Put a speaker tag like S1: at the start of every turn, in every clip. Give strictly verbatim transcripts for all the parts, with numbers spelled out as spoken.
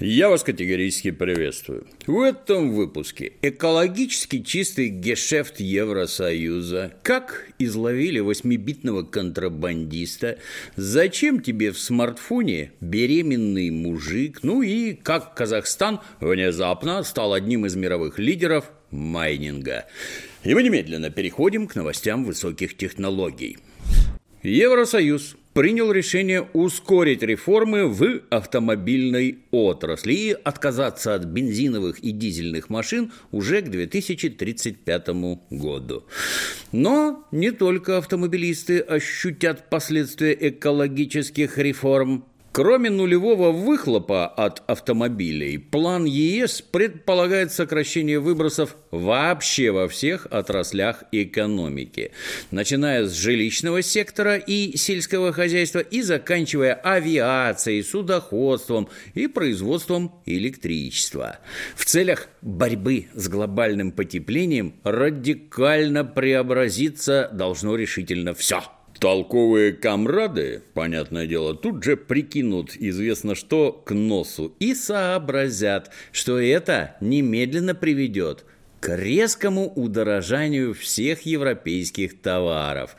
S1: Я вас категорически приветствую. В этом выпуске экологически чистый гешефт Евросоюза, как изловили восьмибитного контрабандиста, зачем тебе в смартфоне беременный мужик, ну и как Казахстан внезапно стал одним из мировых лидеров майнинга. И мы немедленно переходим к новостям высоких технологий. Евросоюз принял решение ускорить реформы в автомобильной отрасли и отказаться от бензиновых и дизельных машин уже к две тысячи тридцать пятому году. Но не только автомобилисты ощутят последствия экологических реформ. Кроме нулевого выхлопа от автомобилей, план ЕС предполагает сокращение выбросов вообще во всех отраслях экономики, начиная с жилищного сектора и сельского хозяйства и заканчивая авиацией, судоходством и производством электричества. В целях борьбы с глобальным потеплением радикально преобразиться должно решительно все. Толковые комрады, понятное дело, тут же прикинут известно что к носу и сообразят, что это немедленно приведет к резкому удорожанию всех европейских товаров.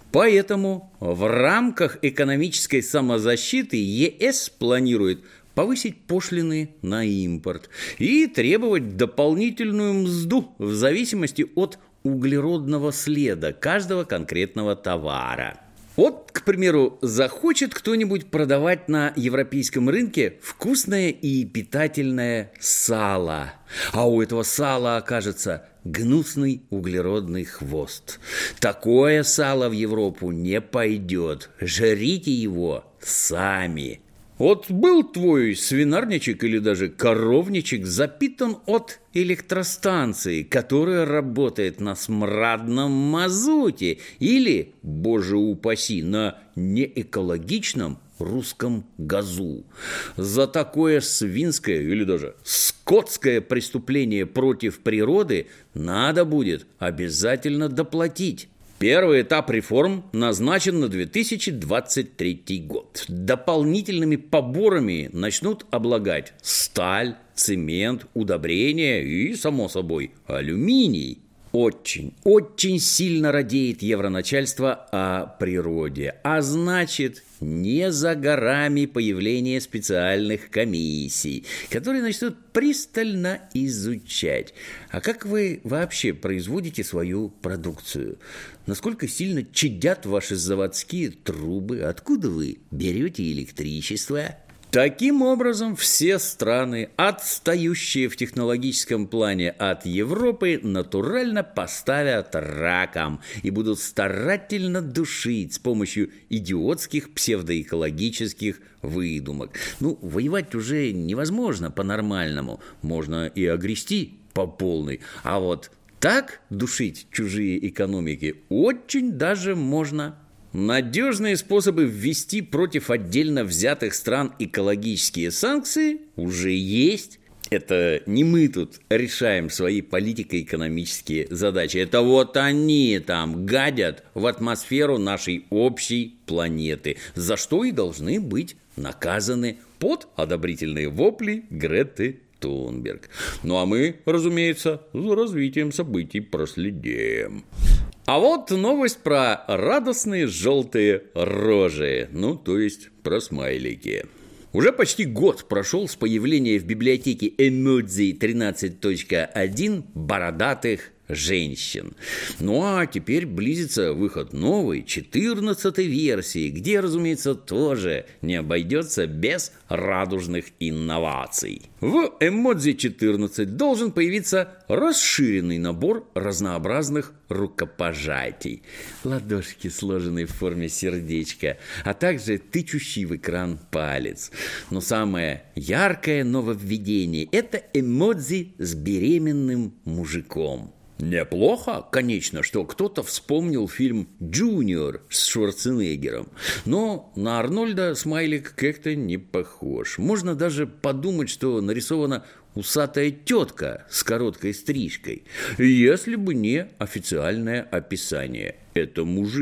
S1: Поэтому в рамках экономической самозащиты ЕС планирует повысить пошлины на импорт и требовать дополнительную мзду в зависимости от углеродного следа каждого конкретного товара. Вот, к примеру, захочет кто-нибудь продавать на европейском рынке вкусное и питательное сало, а у этого сала окажется гнусный углеродный хвост. Такое сало в Европу не пойдет, жрите его сами. Вот был твой свинарничек или даже коровничек запитан от электростанции, которая работает на смрадном мазуте или, боже упаси, на неэкологичном русском газу. За такое свинское или даже скотское преступление против природы надо будет обязательно доплатить. Первый этап реформ назначен на две тысячи двадцать третий год. Дополнительными поборами начнут облагать сталь, цемент, удобрения и, само собой, алюминий. Очень, очень сильно радеет евроначальство о природе, а значит, не за горами появление специальных комиссий, которые начнут пристально изучать. А как вы вообще производите свою продукцию? Насколько сильно чадят ваши заводские трубы? Откуда вы берете электричество? Таким образом, все страны, отстающие в технологическом плане от Европы, натурально поставят раком и будут старательно душить с помощью идиотских псевдоэкологических выдумок. Ну, воевать уже невозможно по-нормальному, можно и огрести по полной, а вот так душить чужие экономики очень даже можно. Надежные способы ввести против отдельно взятых стран экологические санкции уже есть. Это не мы тут решаем свои политико-экономические задачи. Это вот они там гадят в атмосферу нашей общей планеты, за что и должны быть наказаны под одобрительные вопли Греты Тунберг. Ну а мы, разумеется, за развитием событий проследим. А вот новость про радостные желтые рожи, ну, то есть про смайлики. Уже почти год прошел с появления в библиотеке Emoji тринадцать точка один бородатых женщин. Ну а теперь близится выход новой, четырнадцатой версии, где, разумеется, тоже не обойдется без радужных инноваций. В Emoji четырнадцать должен появиться расширенный набор разнообразных рукопожатий. Ладошки, сложенные в форме сердечка, а также тычущий в экран палец. Но самое яркое нововведение – это эмодзи с беременным мужиком. Неплохо, конечно, что кто-то вспомнил фильм «Джуниор» с Шварценеггером, но на Арнольда смайлик как-то не похож. Можно даже подумать, что нарисована усатая тетка с короткой стрижкой, если бы не официальное описание. Это мужик.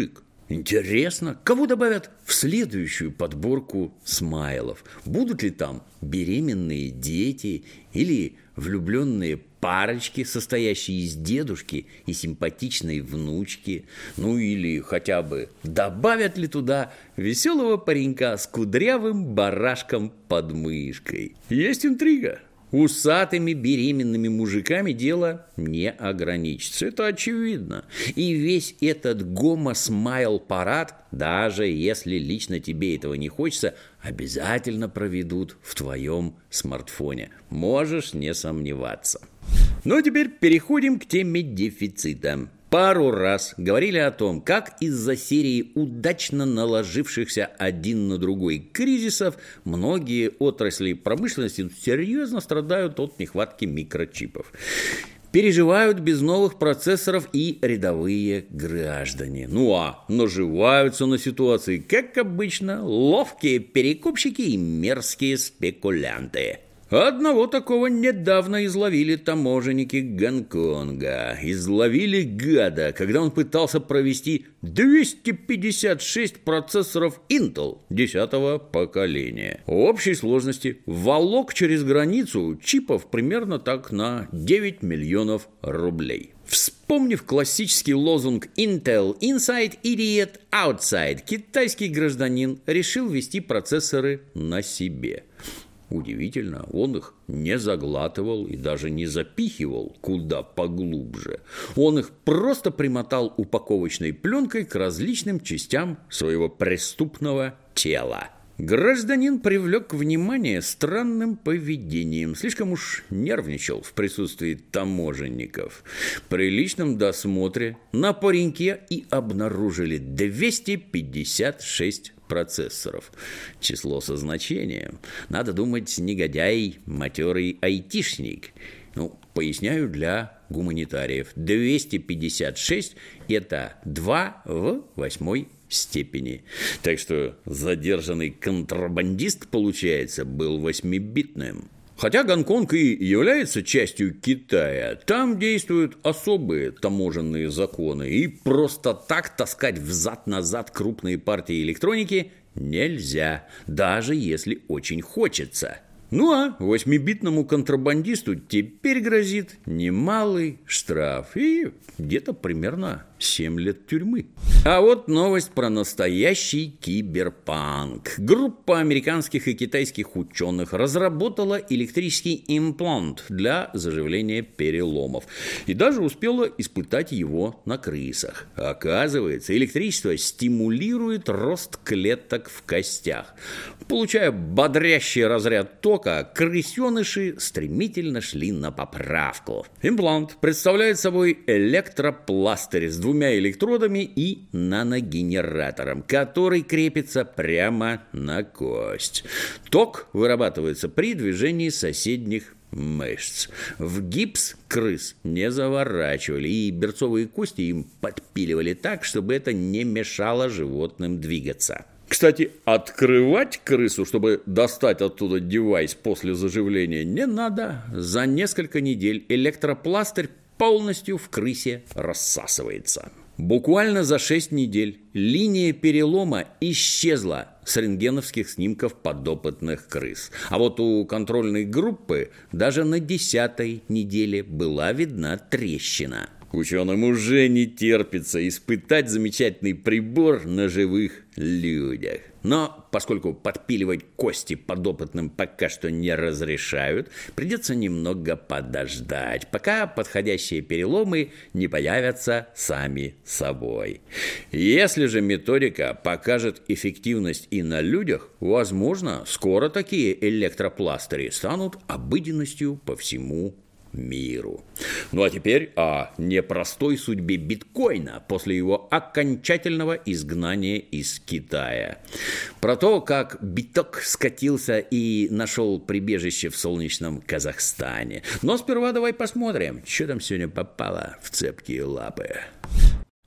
S1: Интересно, кого добавят в следующую подборку смайлов? Будут ли там беременные дети или влюбленные парочки, состоящие из дедушки и симпатичной внучки? Ну или хотя бы добавят ли туда веселого паренька с кудрявым барашком под мышкой? Есть интрига. Усатыми беременными мужиками дело не ограничится, это очевидно. И весь этот гомо-смайл-парад, даже если лично тебе этого не хочется, обязательно проведут в твоем смартфоне. Можешь не сомневаться. Ну а теперь переходим к теме дефицита. Пару раз говорили о том, как из-за серии удачно наложившихся один на другой кризисов многие отрасли промышленности серьезно страдают от нехватки микрочипов. Переживают без новых процессоров и рядовые граждане. Ну а наживаются на ситуации, как обычно, ловкие перекупщики и мерзкие спекулянты. Одного такого недавно изловили таможенники Гонконга. Изловили гада, когда он пытался провести двести пятьдесят шесть процессоров Intel десятого поколения. В общей сложности волок через границу чипов примерно так на девять миллионов рублей. Вспомнив классический лозунг «Intel Inside, Idiot Outside», китайский гражданин решил вести процессоры на себе. Удивительно, он их не заглатывал и даже не запихивал куда поглубже. Он их просто примотал упаковочной пленкой к различным частям своего преступного тела. Гражданин привлек внимание странным поведением. Слишком уж нервничал в присутствии таможенников. При личном досмотре на пареньке и обнаружили двести пятьдесят шесть процессоров. Число со значением. Надо думать, негодяй, матерый айтишник. Ну, поясняю для гуманитариев. двести пятьдесят шесть – это два в восьмой степени. Так что задержанный контрабандист, получается, был восьмибитным. Хотя Гонконг и является частью Китая, там действуют особые таможенные законы, и просто так таскать взад-назад крупные партии электроники нельзя, даже если очень хочется. Ну а восьмибитному контрабандисту теперь грозит немалый штраф и где-то примерно семь лет тюрьмы. А вот новость про настоящий киберпанк. Группа американских и китайских ученых разработала электрический имплант для заживления переломов и даже успела испытать его на крысах. Оказывается, электричество стимулирует рост клеток в костях. Получая бодрящий разряд тока, крысеныши стремительно шли на поправку. Имплант представляет собой электропластырь с двумя электродами и наногенератором, который крепится прямо на кость. Ток вырабатывается при движении соседних мышц. В гипс крыс не заворачивали, и берцовые кости им подпиливали так, чтобы это не мешало животным двигаться. Кстати, открывать крысу, чтобы достать оттуда девайс после заживления, не надо. За несколько недель электропластырь полностью в крысе рассасывается. Буквально за шесть недель линия перелома исчезла с рентгеновских снимков подопытных крыс. А вот у контрольной группы даже на десятой неделе была видна трещина. Ученым уже не терпится испытать замечательный прибор на живых людях. Но поскольку подпиливать кости подопытным пока что не разрешают, придется немного подождать, пока подходящие переломы не появятся сами собой. Если же методика покажет эффективность и на людях, возможно, скоро такие электропластыри станут обыденностью по всему миру. Ну а теперь о непростой судьбе биткоина после его окончательного изгнания из Китая. Про то, как биток скатился и нашел прибежище в солнечном Казахстане. Но сперва давай посмотрим, что там сегодня попало в цепкие лапы.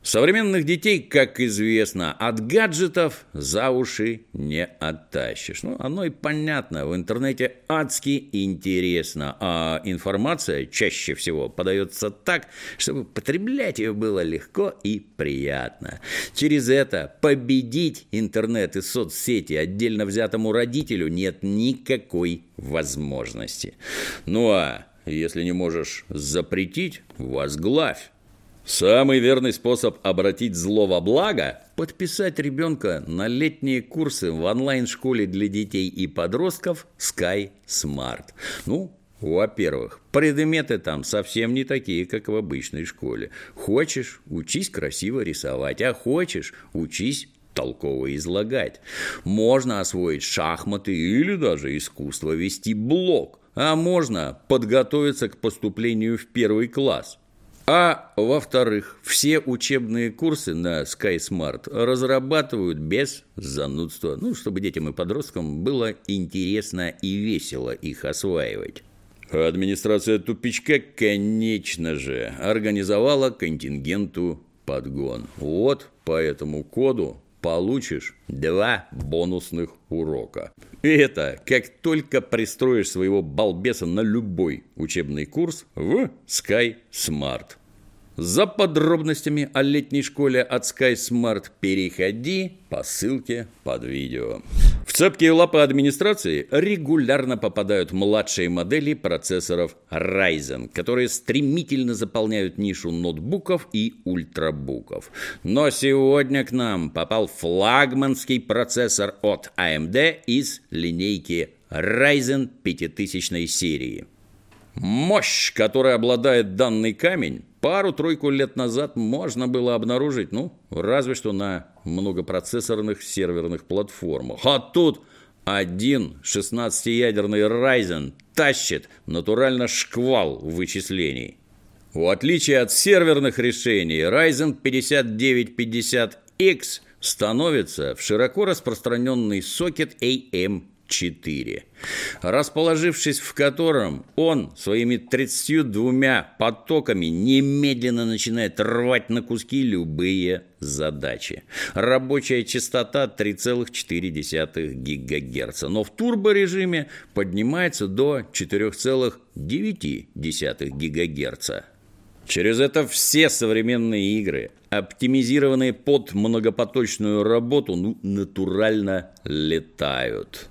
S1: Современных детей, как известно, от гаджетов за уши не оттащишь. Ну, оно и понятно, в интернете адски интересно, а информация чаще всего подается так, чтобы потреблять ее было легко и приятно. Через это победить интернет и соцсети отдельно взятому родителю нет никакой возможности. Ну а если не можешь запретить, возглавь. Самый верный способ обратить зло во благо – подписать ребенка на летние курсы в онлайн-школе для детей и подростков Sky Smart. Ну, во-первых, предметы там совсем не такие, как в обычной школе. Хочешь – учись красиво рисовать, а хочешь – учись толково излагать. Можно освоить шахматы или даже искусство вести блог, а можно подготовиться к поступлению в первый класс. А во-вторых, все учебные курсы на Sky Smart разрабатывают без занудства, ну, чтобы детям и подросткам было интересно и весело их осваивать. Администрация тупичка, конечно же, организовала контингенту подгон. Вот по этому коду получишь два бонусных урока. И это как только пристроишь своего балбеса на любой учебный курс в Sky Smart. За подробностями о летней школе от Sky Smart переходи по ссылке под видео. В цепкие лапы администрации регулярно попадают младшие модели процессоров Ryzen, которые стремительно заполняют нишу ноутбуков и ультрабуков. Но сегодня к нам попал флагманский процессор от эй эм ди из линейки Ryzen пятитысячной серии. Мощь, которой обладает данный камень, пару-тройку лет назад можно было обнаружить, ну, разве что на многопроцессорных серверных платформах. А тут один шестнадцатиядерный Ryzen тащит натурально шквал вычислений. В отличие от серверных решений, Ryzen пятьдесят девять пятьдесят икс становится в широко распространенный сокет эй эм четыре, расположившись в котором он своими тридцатью двумя потоками немедленно начинает рвать на куски любые задачи. Рабочая частота три целых четыре десятых гигагерца, но в турборежиме поднимается до четыре целых девять десятых гигагерца. Через это все современные игры, оптимизированные под многопоточную работу, ну, натурально летают.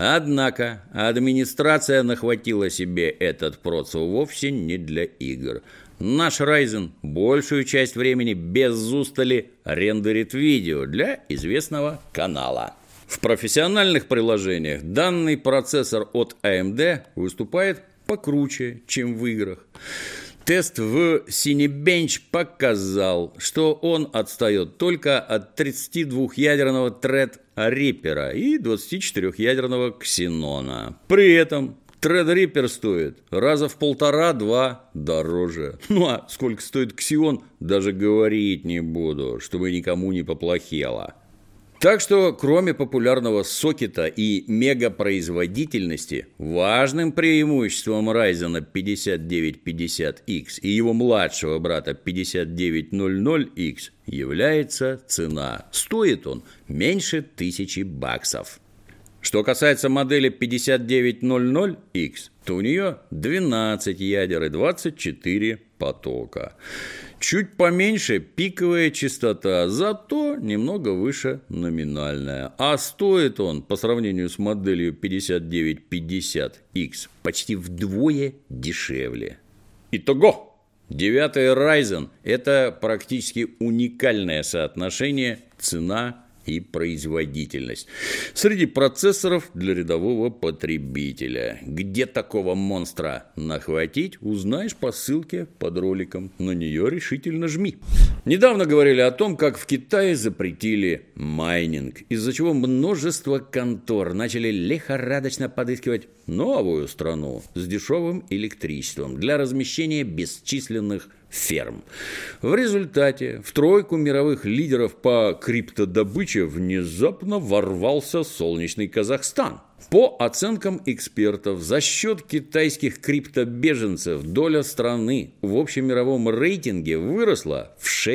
S1: Однако администрация нахватила себе этот проц вовсе не для игр. Наш Ryzen большую часть времени без устали рендерит видео для известного канала. В профессиональных приложениях данный процессор от эй эм ди выступает покруче, чем в играх. Тест в Cinebench показал, что он отстает только от тридцатидвухъядерного Threadripper и двадцатичетырехъядерного Xenon. При этом Threadripper стоит раза в полтора-два дороже. Ну а сколько стоит Xeon, даже говорить не буду, чтобы никому не поплохело. Так что, кроме популярного сокета и мегапроизводительности, важным преимуществом Ryzen пятьдесят девять пятьдесят икс и его младшего брата пятьдесят девять ноль икс является цена. Стоит он меньше тысячи баксов. Что касается модели пятьдесят девять ноль икс, то у нее двенадцать ядер и двадцать четыре потока. Чуть поменьше пиковая частота, зато немного выше номинальная. А стоит он по сравнению с моделью пятьдесят девять пятьдесят икс почти вдвое дешевле. Итого! Девятый Ryzen – это практически уникальное соотношение цена и производительность среди процессоров для рядового потребителя. Где такого монстра нахватить, узнаешь по ссылке под роликом. На нее решительно жми. Недавно говорили о том, как в Китае запретили майнинг, из-за чего множество контор начали лихорадочно подыскивать новую страну с дешевым электричеством для размещения бесчисленных ферм. В результате в тройку мировых лидеров по криптодобыче внезапно ворвался солнечный Казахстан. По оценкам экспертов, за счет китайских криптобеженцев доля страны в общемировом рейтинге выросла в шесть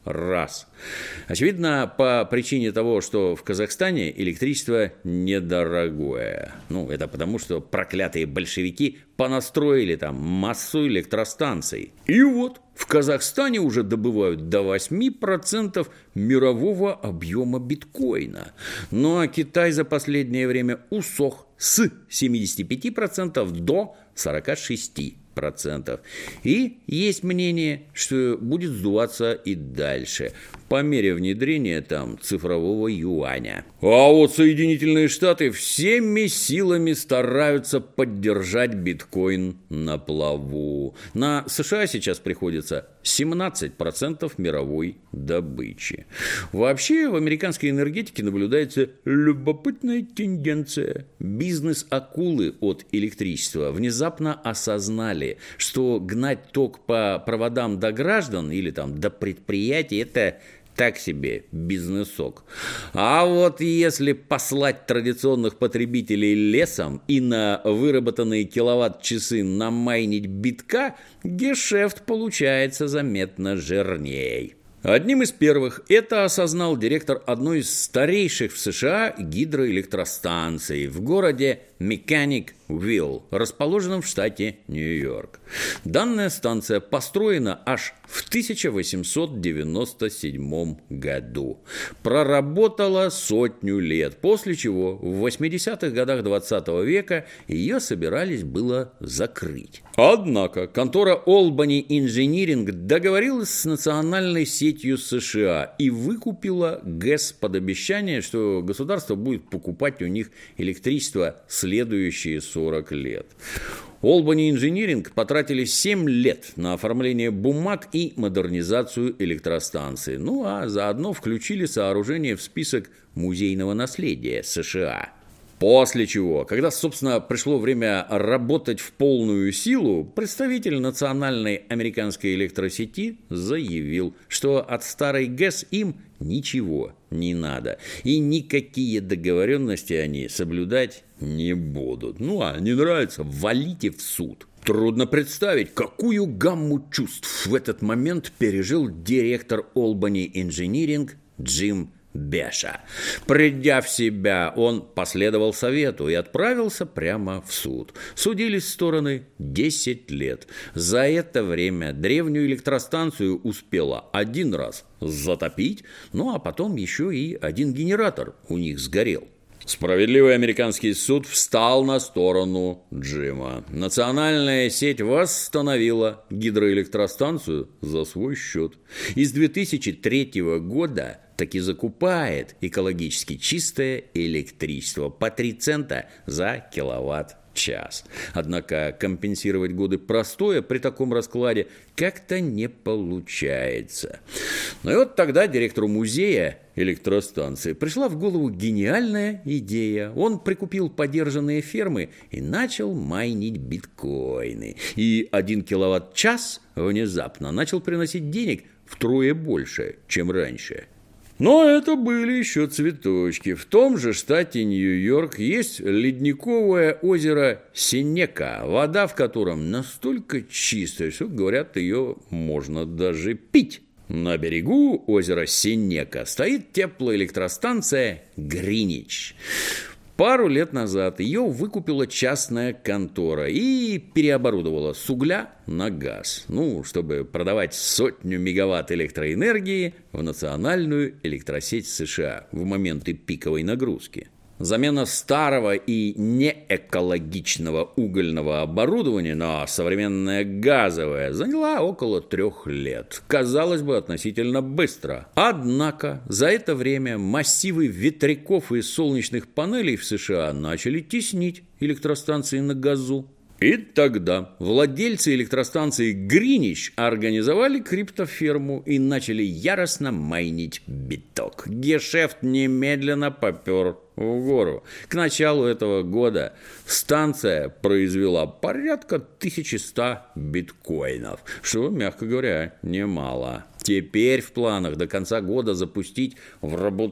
S1: раз. Очевидно, по причине того, что в Казахстане электричество недорогое. Ну, это потому, что проклятые большевики понастроили там массу электростанций. И вот в Казахстане уже добывают до восемь процентов мирового объема биткоина. Ну а Китай за последнее время усох с семидесяти пяти процентов до сорока шести процентов. И есть мнение, что будет сдуваться и дальше, по мере внедрения там цифрового юаня. А вот Соединительные Штаты всеми силами стараются поддержать биткоин на плаву. На США сейчас приходится семнадцать процентов мировой добычи. Вообще в американской энергетике наблюдается любопытная тенденция. Бизнес-акулы от электричества внезапно осознали, что гнать ток по проводам до граждан или там до предприятий – это так себе бизнесок. А вот если послать традиционных потребителей лесом и на выработанные киловатт-часы намайнить битка, гешефт получается заметно жирней. Одним из первых это осознал директор одной из старейших в США гидроэлектростанций в городе Механиквилл, расположенном в штате Нью-Йорк. Данная станция построена аж в тысяча восемьсот девяносто седьмом году. Проработала сотню лет, после чего в восьмидесятых годах двадцатого века ее собирались было закрыть. Однако контора Albany Engineering договорилась с национальной сетью США и выкупила ГЭС под обещание, что государство будет покупать у них электричество следующие сорок лет. Albany Engineering потратили семь лет на оформление бумаг и модернизацию электростанции. Ну а заодно включили сооружение в список музейного наследия США. После чего, когда, собственно, пришло время работать в полную силу, представитель национальной американской электросети заявил, что от старой ГЭС им ничего не надо, и никакие договоренности они соблюдать не будут. Ну а не нравится, валите в суд. Трудно представить, какую гамму чувств в этот момент пережил директор Albany Engineering Джим Беша. Придя в себя, он последовал совету и отправился прямо в суд. Судились стороны десять лет. За это время древнюю электростанцию успела один раз затопить, ну а потом еще и один генератор у них сгорел. Справедливый американский суд встал на сторону Джима. Национальная сеть восстановила гидроэлектростанцию за свой счет. И с две тысячи третьего года таки закупает экологически чистое электричество по три цента за киловатт-час. Однако компенсировать годы простоя при таком раскладе как-то не получается. Ну и вот тогда директору музея электростанции пришла в голову гениальная идея. Он прикупил подержанные фермы и начал майнить биткоины. И один киловатт-час внезапно начал приносить денег втрое больше, чем раньше. Но это были еще цветочки. В том же штате Нью-Йорк есть ледниковое озеро Сенека, вода в котором настолько чистая, что, говорят, ее можно даже пить. На берегу озера Сенека стоит теплоэлектростанция Гринич. Пару лет назад ее выкупила частная контора и переоборудовала с угля на газ, ну, чтобы продавать сотню мегаватт электроэнергии в национальную электросеть США в моменты пиковой нагрузки. Замена старого и неэкологичного угольного оборудования на современное газовое заняла около трех лет. Казалось бы, относительно быстро. Однако за это время массивы ветряков и солнечных панелей в США начали теснить электростанции на газу. И тогда владельцы электростанции Гринич организовали криптоферму и начали яростно майнить биток. Гешефт немедленно попер в гору. К началу этого года станция произвела порядка тысяча сто биткоинов, что, мягко говоря, немало. Теперь в планах до конца года запустить в работу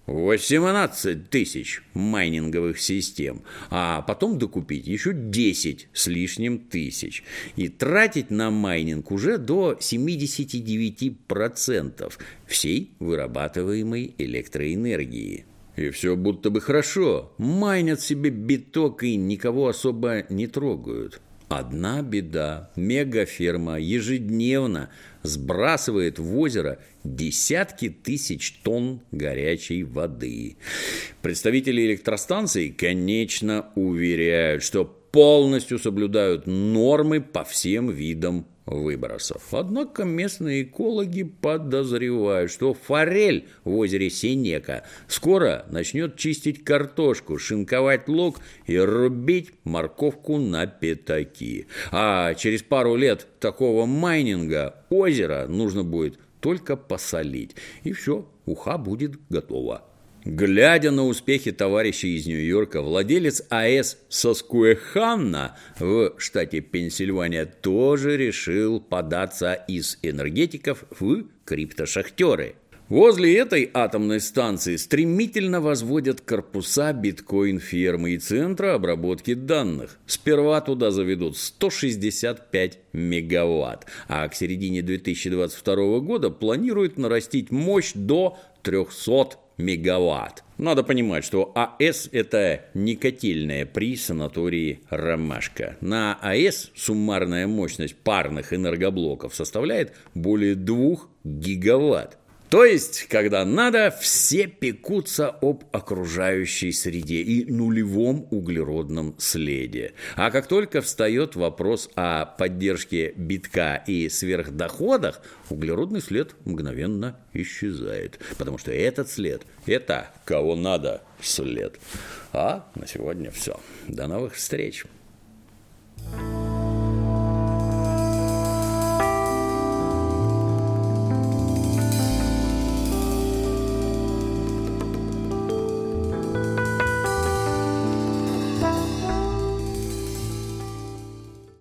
S1: восемнадцать тысяч майнинговых систем, а потом докупить еще десять с лишним тысяч и тратить на майнинг уже до семьдесят девять процентов всей вырабатываемой электроэнергии. И все будто бы хорошо, майнят себе биток и никого особо не трогают. Одна беда. Мегаферма ежедневно сбрасывает в озеро десятки тысяч тонн горячей воды. Представители электростанций, конечно, уверяют, что полностью соблюдают нормы по всем видам выбросов. Однако местные экологи подозревают, что форель в озере Сенека скоро начнет чистить картошку, шинковать лук и рубить морковку на пятаки. А через пару лет такого майнинга озеро нужно будет только посолить. И все, уха будет готова. Глядя на успехи товарищей из Нью-Йорка, владелец АЭС Соскуэханна в штате Пенсильвания тоже решил податься из энергетиков в криптошахтеры. Возле этой атомной станции стремительно возводят корпуса биткоин-фермы и центра обработки данных. Сперва туда заведут сто шестьдесят пять мегаватт, а к середине две тысячи двадцать второго года планируют нарастить мощь до трехсот мегаватт. Надо понимать, что АЭС – это не котельная при санатории «Ромашка». На АЭС суммарная мощность парных энергоблоков составляет более двух гигаватт. То есть, когда надо, все пекутся об окружающей среде и нулевом углеродном следе. А как только встает вопрос о поддержке битка и сверхдоходах, углеродный след мгновенно исчезает. Потому что этот след – это кого надо след. А на сегодня все. До новых встреч.